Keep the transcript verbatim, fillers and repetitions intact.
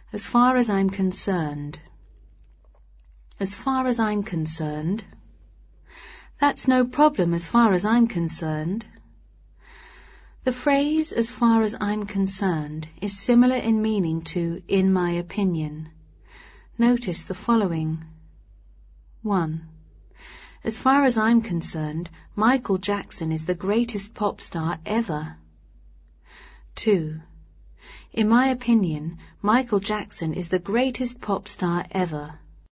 As far as I'm concerned. As far as I'm concerned. That's no problem as far as I'm concerned. The phrase, as far as I'm concerned, is similar in meaning to in my opinion. Notice the following. one. As far as I'm concerned, Michael Jackson is the greatest pop star ever. two. In my opinion, Michael Jackson is the greatest pop star ever.